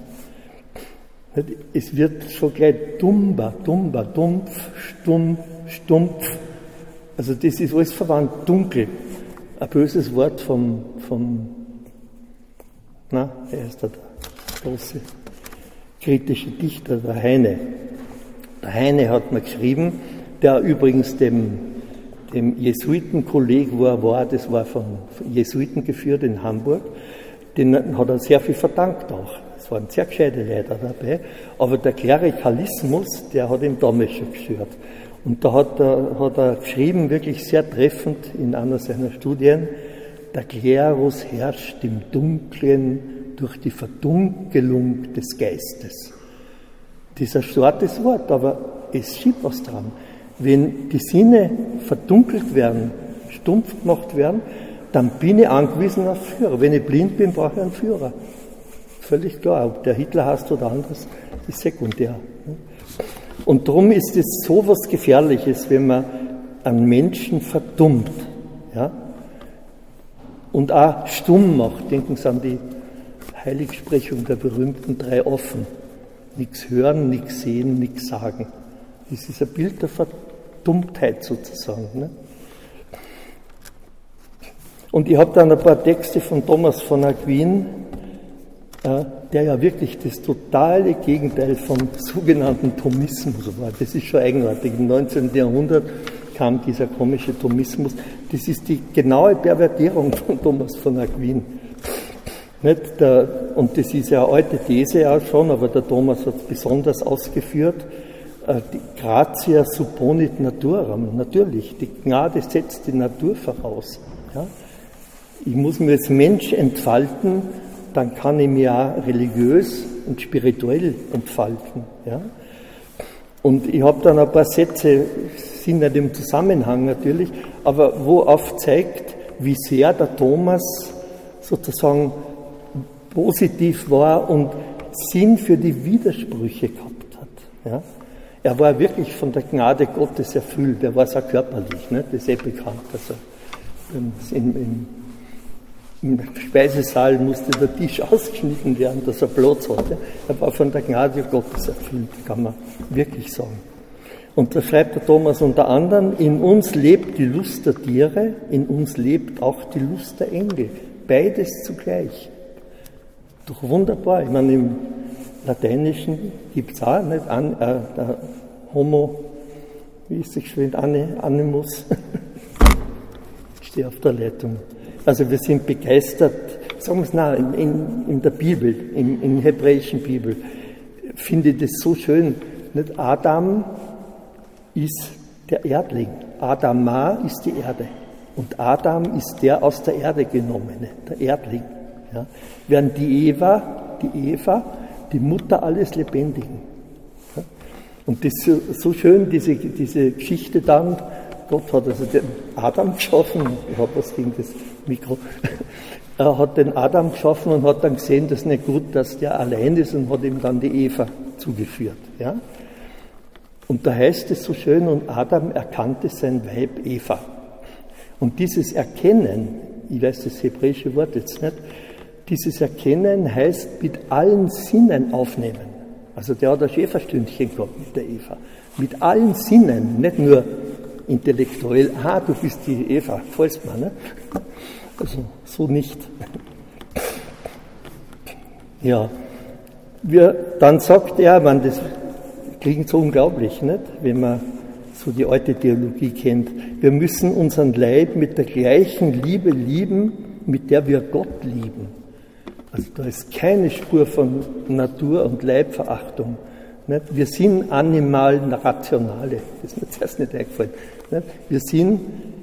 Es wird schon gleich dumber, dumber, dumpf, stumm, stumpf. Also das ist alles verwandt, dunkel. Ein böses Wort vom, vom na, wer ist da der große kritische Dichter, der Heine. Der Heine hat mir geschrieben, der übrigens dem, dem Jesuitenkolleg, wo er war, das war von Jesuiten geführt in Hamburg, den hat er sehr viel verdankt auch. Es waren sehr gescheite Leute dabei, aber der Klerikalismus, der hat ihn damals schon gestört. Und da hat er, hat er geschrieben, wirklich sehr treffend in einer seiner Studien, der Klerus herrscht im Dunklen durch die Verdunkelung des Geistes. Das ist ein starkes Wort, aber es schiebt was dran. Wenn die Sinne verdunkelt werden, stumpf gemacht werden, dann bin ich angewiesen auf Führer. Wenn ich blind bin, brauche ich einen Führer. Völlig klar, ob der Hitler heißt oder anderes, ist sekundär. Und darum ist es so was Gefährliches, wenn man einen Menschen verdummt, ja, und auch stumm macht. Denken Sie an die Heiligsprechung der berühmten drei Offen. Nichts hören, nichts sehen, nichts sagen. Das ist ein Bild der Verdummtheit sozusagen. Ne? Und ich habe dann ein paar Texte von Thomas von Aquin, äh, der ja wirklich das totale Gegenteil vom sogenannten Thomismus war. Das ist schon eigenartig. Im neunzehnten Jahrhundert kam dieser komische Thomismus. Das ist die genaue Pervertierung von Thomas von Aquin. Nicht der, und das ist ja eine alte These auch schon, aber der Thomas hat es besonders ausgeführt. Die Gratia supponit naturam, natürlich. Die Gnade setzt die Natur voraus. Ja? Ich muss mich als Mensch entfalten, dann kann ich mich auch religiös und spirituell entfalten. Ja? Und ich habe dann ein paar Sätze, sind nicht im Zusammenhang natürlich, aber wo aufzeigt, wie sehr der Thomas sozusagen positiv war und Sinn für die Widersprüche gehabt hat. Ja? Er war wirklich von der Gnade Gottes erfüllt, er war sehr körperlich, ne? Das ist eh bekannt. Also im, im, im Speisesaal musste der Tisch ausgeschnitten werden, dass er Platz hatte. Er war von der Gnade Gottes erfüllt, kann man wirklich sagen. Und da schreibt der Thomas unter anderem, in uns lebt die Lust der Tiere, in uns lebt auch die Lust der Engel. Beides zugleich. Doch wunderbar. Ich meine, im Lateinischen gibt es auch nicht an, äh, der Homo, wie ist das geschwind, Animus, ich stehe auf der Leitung. Also wir sind begeistert, sagen wir es nah, in, in, in der Bibel, in, in der hebräischen Bibel, finde ich das so schön. Nicht? Adam ist der Erdling, Adama ist die Erde und Adam ist der aus der Erde genommene, der Erdling. Ja? Während die Eva, die Eva, die Mutter alles Lebendigen. Ja? Und das ist so, so schön, diese, diese Geschichte dann, Gott hat also den Adam geschaffen, ich habe was gegen das Mikro, er hat den Adam geschaffen und hat dann gesehen, das ist nicht gut, dass der allein ist und hat ihm dann die Eva zugeführt. Ja? Und da heißt es so schön, und Adam erkannte sein Weib Eva. Und dieses Erkennen, ich weiß das hebräische Wort jetzt nicht, dieses Erkennen heißt mit allen Sinnen aufnehmen. Also der hat ein Schäferstündchen gehabt mit der Eva. Mit allen Sinnen, nicht nur intellektuell, ah, du bist die Eva, gefällst mir, ne? Also so nicht. Ja, wir, dann sagt er, man, das klingt so unglaublich, nicht? Wenn man so die alte Theologie kennt, wir müssen unseren Leib mit der gleichen Liebe lieben, mit der wir Gott lieben. Also da ist keine Spur von Natur- und Leibverachtung. Nicht? Wir sind Animal Rationale, das ist mir zuerst nicht eingefallen. Nicht? Wir sind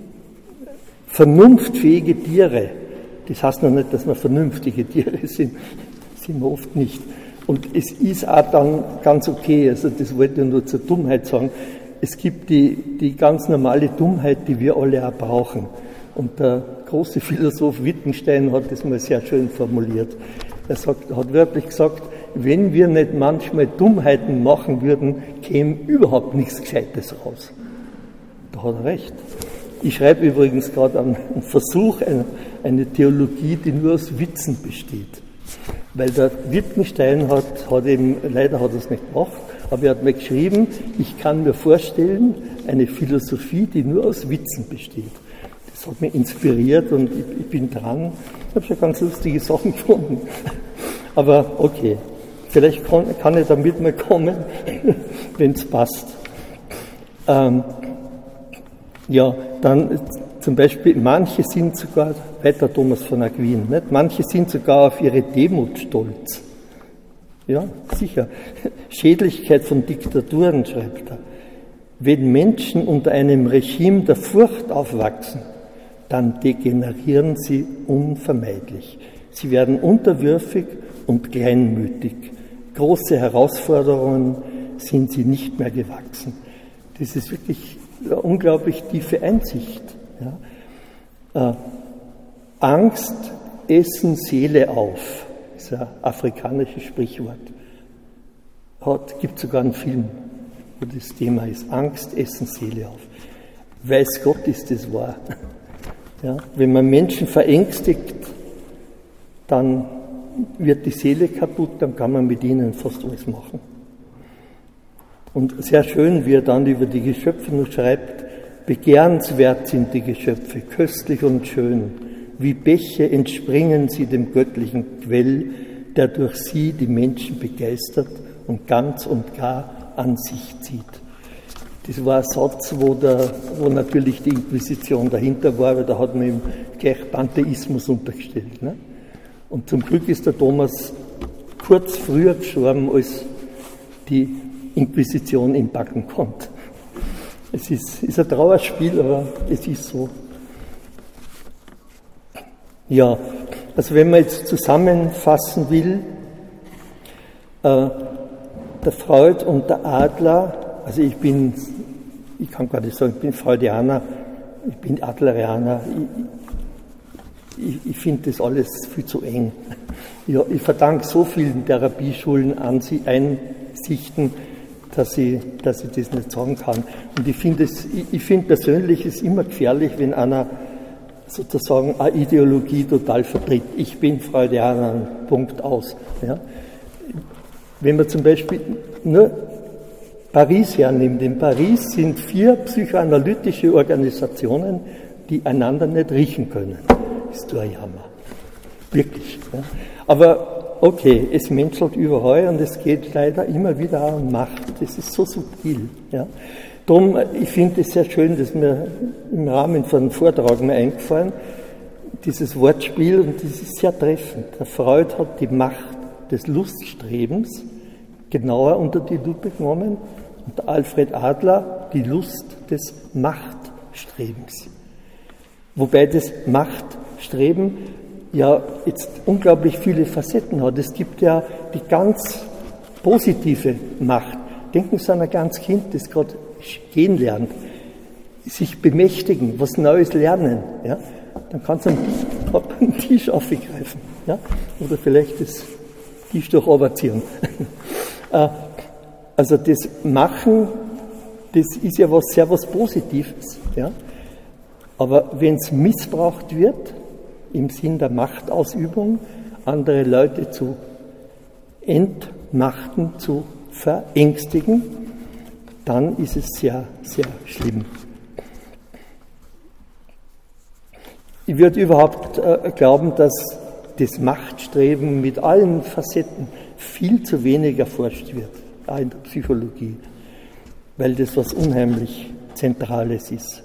vernunftfähige Tiere. Das heißt noch nicht, dass wir vernünftige Tiere sind. Das sind wir oft nicht. Und es ist auch dann ganz okay, also das wollte ich nur zur Dummheit sagen. Es gibt die, die ganz normale Dummheit, die wir alle auch brauchen. Und der große Philosoph Wittgenstein hat das mal sehr schön formuliert. Er sagt, hat wörtlich gesagt, wenn wir nicht manchmal Dummheiten machen würden, käme überhaupt nichts Gescheites raus. Da hat er recht. Ich schreibe übrigens gerade einen Versuch, eine, eine Theologie, die nur aus Witzen besteht. Weil der Wittgenstein hat, hat eben, leider hat er es nicht gemacht, aber er hat mir geschrieben, ich kann mir vorstellen, eine Philosophie, die nur aus Witzen besteht. Das hat mich inspiriert und ich, ich bin dran. Ich habe schon ganz lustige Sachen gefunden. Aber okay, vielleicht kann, kann ich damit mal kommen, wenn es passt. Ähm, ja, dann zum Beispiel, manche sind sogar, weiter Thomas von Aquin, nicht? Manche sind sogar auf ihre Demut stolz. Ja, sicher. Schädlichkeit von Diktaturen, schreibt er. Wenn Menschen unter einem Regime der Furcht aufwachsen, dann degenerieren sie unvermeidlich. Sie werden unterwürfig und kleinmütig. Große Herausforderungen sind sie nicht mehr gewachsen. Das ist wirklich eine unglaublich tiefe Einsicht. Ja. Äh, Angst essen Seele auf, ist ein afrikanisches Sprichwort. Hat, gibt sogar einen Film, wo das Thema ist. Angst essen Seele auf. Weiß Gott, ist das wahr. Ja, wenn man Menschen verängstigt, dann wird die Seele kaputt, dann kann man mit ihnen fast alles machen. Und sehr schön, wie er dann über die Geschöpfe noch schreibt, begehrenswert sind die Geschöpfe, köstlich und schön, wie Bäche entspringen sie dem göttlichen Quell, der durch sie die Menschen begeistert und ganz und gar an sich zieht. Das war ein Satz, wo, der, wo natürlich die Inquisition dahinter war, weil da hat man ihm gleich Pantheismus untergestellt. Ne? Und zum Glück ist der Thomas kurz früher gestorben, als die Inquisition ihn packen konnte. Es ist, ist ein Trauerspiel, aber es ist so. Ja, also wenn man jetzt zusammenfassen will, äh, der Freud und der Adler, also ich bin, ich kann gar nicht sagen, ich bin Freudianer, ich bin Adlerianer, ich, ich, ich finde das alles viel zu eng. Ja, ich verdanke so vielen Therapieschulen Einsichten, dass ich, dass ich das nicht sagen kann. Und ich finde es, ich, ich finde persönlich es immer gefährlich, wenn einer sozusagen eine Ideologie total vertritt. Ich bin Freudianer, Punkt aus. Ja. Wenn man zum Beispiel nur Paris hernimmt, in Paris sind vier psychoanalytische Organisationen, die einander nicht riechen können. Das ist doch ein Jammer. Wirklich. Ja. Aber okay, es menschelt überall und es geht leider immer wieder auch um Macht. Das ist so subtil. Ja. Darum, ich finde es sehr schön, dass mir im Rahmen von einem Vortrag mir eingefallen, dieses Wortspiel, und das ist sehr treffend. Der Freud hat die Macht des Luststrebens genauer unter die Lupe genommen und der Alfred Adler die Lust des Machtstrebens. Wobei das Machtstreben ja jetzt unglaublich viele Facetten hat. Es gibt ja die ganz positive Macht. Denken Sie an ein ganz Kind, das gerade gehen lernt, sich bemächtigen, was Neues lernen. Ja? Dann kann es einen Tisch aufgreifen, ja? Oder vielleicht das Tischtuch runterziehen. Also das Machen, das ist ja was sehr was Positives. Ja? Aber wenn es missbraucht wird, im Sinn der Machtausübung, andere Leute zu entmachten, zu verängstigen, dann ist es sehr, sehr schlimm. Ich würde überhaupt äh, glauben, dass das Machtstreben mit allen Facetten viel zu wenig erforscht wird, auch in der Psychologie, weil das was unheimlich Zentrales ist.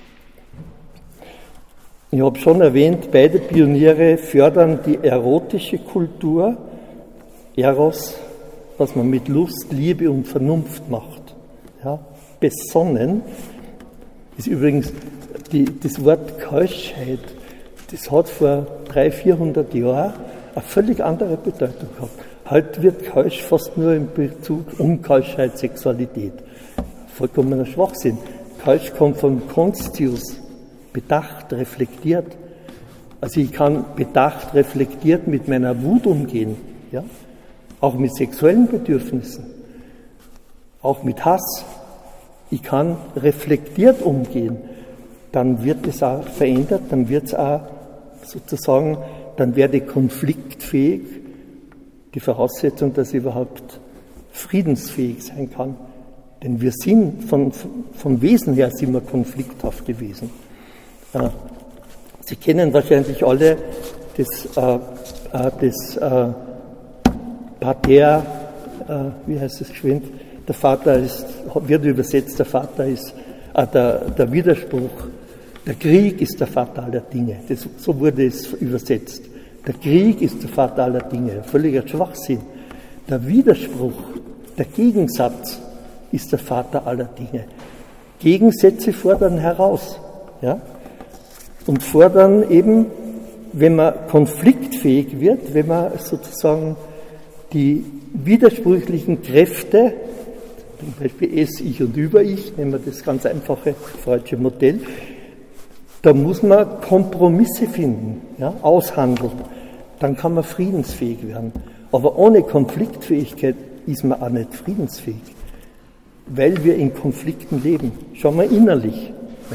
Ich habe schon erwähnt, beide Pioniere fördern die erotische Kultur, Eros, was man mit Lust, Liebe und Vernunft macht. Ja, besonnen ist übrigens die, das Wort Keuschheit, das hat vor dreihundert, vierhundert Jahren eine völlig andere Bedeutung gehabt. Heute wird Keusch fast nur in Bezug Unkeuschheit, Sexualität. Vollkommener Schwachsinn. Keusch kommt vom Constius, bedacht, reflektiert. Also ich kann bedacht, reflektiert mit meiner Wut umgehen, ja? Auch mit sexuellen Bedürfnissen, auch mit Hass. Ich kann reflektiert umgehen. Dann wird es auch verändert, dann wird es auch sozusagen, dann werde ich konfliktfähig, die Voraussetzung, dass ich überhaupt friedensfähig sein kann. Denn wir sind, von, vom Wesen her sind wir konflikthafte Wesen. Äh, Sie kennen wahrscheinlich alle das, äh, äh, das äh, Pater, äh, wie heißt es geschwind? Der Vater ist, wird übersetzt, der Vater ist, äh, der, der Widerspruch. Der Krieg ist der Vater aller Dinge. Das, so wurde es übersetzt. Der Krieg ist der Vater aller Dinge. Völliger Schwachsinn. Der Widerspruch, der Gegensatz ist der Vater aller Dinge. Gegensätze fordern heraus. Ja? Und fordern eben, wenn man konfliktfähig wird, wenn man sozusagen die widersprüchlichen Kräfte, zum Beispiel Es, Ich und Über-Ich, nehmen wir das ganz einfache Freudsche Modell, da muss man Kompromisse finden, ja, aushandeln, dann kann man friedensfähig werden. Aber ohne Konfliktfähigkeit ist man auch nicht friedensfähig, weil wir in Konflikten leben, schon mal innerlich. Ja.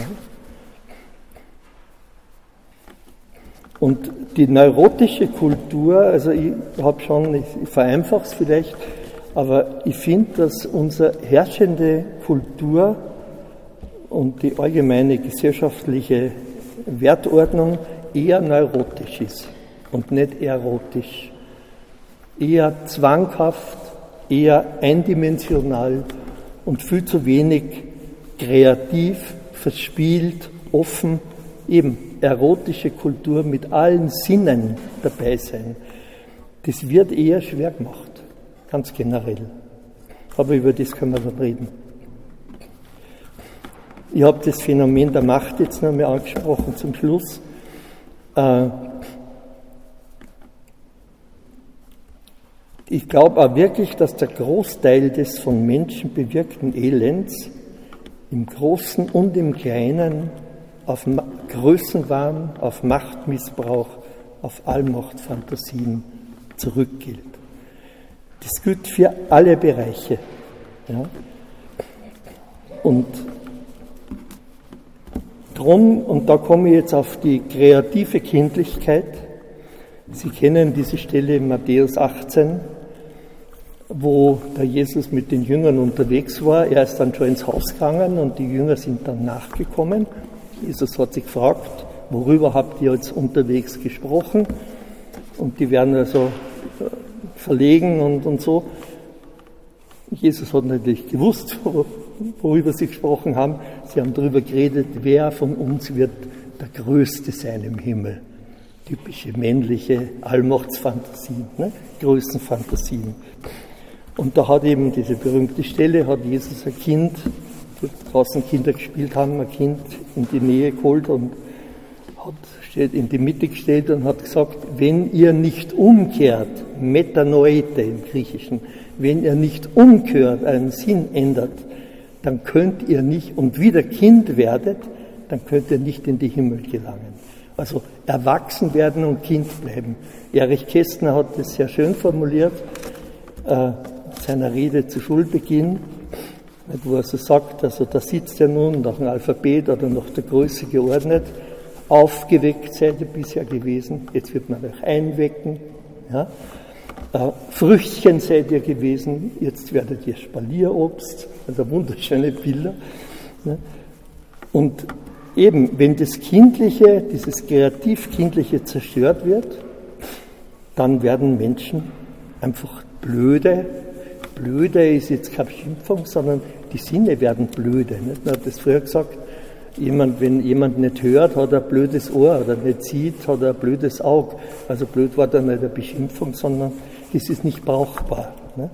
Und die neurotische Kultur, also ich habe schon, ich vereinfache es vielleicht, aber ich finde, dass unsere herrschende Kultur und die allgemeine gesellschaftliche Wertordnung eher neurotisch ist und nicht erotisch. Eher zwanghaft, eher eindimensional und viel zu wenig kreativ, verspielt, offen, eben erotische Kultur mit allen Sinnen dabei sein. Das wird eher schwer gemacht, ganz generell. Aber über das können wir dann reden. Ich habe das Phänomen der Macht jetzt noch einmal angesprochen zum Schluss. Ich glaube auch wirklich, dass der Großteil des von Menschen bewirkten Elends im Großen und im Kleinen auf Größenwahn, auf Machtmissbrauch, auf Allmachtfantasien zurückgeht. Das gilt für alle Bereiche. Ja? Und drum, und da komme ich jetzt auf die kreative Kindlichkeit. Sie kennen diese Stelle in Matthäus achtzehn, wo der Jesus mit den Jüngern unterwegs war. Er ist dann schon ins Haus gegangen und die Jünger sind dann nachgekommen. Jesus hat sich gefragt, worüber habt ihr jetzt unterwegs gesprochen? Und die werden also verlegen und, und so. Jesus hat natürlich gewusst, worüber sie gesprochen haben. Sie haben darüber geredet, wer von uns wird der Größte sein im Himmel. typische männliche Allmachtsfantasien, ne? Größenfantasien. Und da hat eben diese berühmte Stelle, hat Jesus ein Kind, wo draußen Kinder gespielt haben, ein Kind in die Nähe geholt und hat steht in die Mitte gestellt und hat gesagt, wenn ihr nicht umkehrt, Metanoite im Griechischen, wenn ihr nicht umkehrt, einen Sinn ändert, dann könnt ihr nicht, und wieder Kind werdet, dann könnt ihr nicht in die Himmel gelangen. Also erwachsen werden und Kind bleiben. Erich Kästner hat das sehr schön formuliert, äh, in seiner Rede zu Schulbeginn, wo er so sagt, also da sitzt er nun nach dem Alphabet oder nach der Größe geordnet, aufgeweckt seid ihr bisher gewesen, jetzt wird man euch einwecken, ja. Äh, Früchtchen seid ihr gewesen, jetzt werdet ihr Spalierobst, also wunderschöne Bilder. Ja. Und eben, wenn das Kindliche, dieses Kreativ-Kindliche zerstört wird, dann werden Menschen einfach blöde. Blöde ist jetzt keine Beschimpfung, sondern die Sinne werden blöde. Nicht? Man hat das früher gesagt, jemand, wenn jemand nicht hört, hat er ein blödes Ohr, oder nicht sieht, hat er ein blödes Auge. Also blöd war dann nicht eine Beschimpfung, sondern das ist nicht brauchbar. Nicht?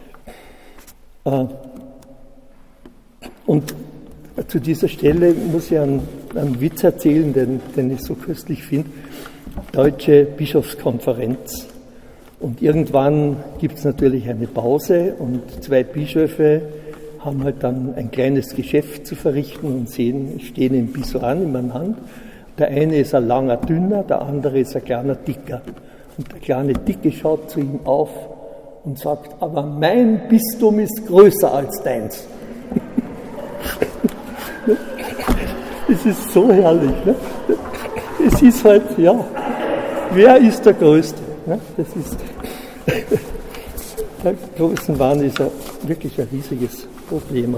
Und zu dieser Stelle muss ich einen, einen Witz erzählen, den, den ich so köstlich finde. Deutsche Bischofskonferenz. Und irgendwann gibt es natürlich eine Pause und zwei Bischöfe haben halt dann ein kleines Geschäft zu verrichten und sehen, stehen im Pissoir nebeneinander. Der eine ist ein langer Dünner, der andere ist ein kleiner Dicker. Und der kleine Dicke schaut zu ihm auf und sagt, aber mein Bistum ist größer als deins. Es ist so herrlich. Ne? Es ist halt, ja, wer ist der Größte? Ne? Das ist, der Größenwahn ist ja wirklich ein riesiges Problem.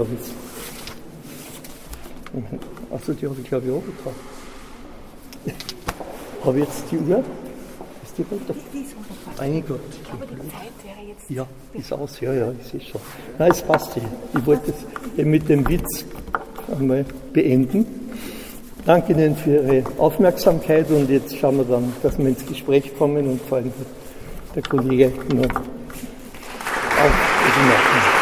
Also die habe ich glaube ich auch getragen. Habe ich jetzt die Uhr? Ist die runter? Mein Gott. Aber die Zeit wäre jetzt... Ja, ist aus, ja, ja, ich sehe schon. Nein, es passt hier. Ich wollte es mit dem Witz einmal beenden. Danke Ihnen für Ihre Aufmerksamkeit und jetzt schauen wir dann, dass wir ins Gespräch kommen und vor allem der Kollege noch aufmachen.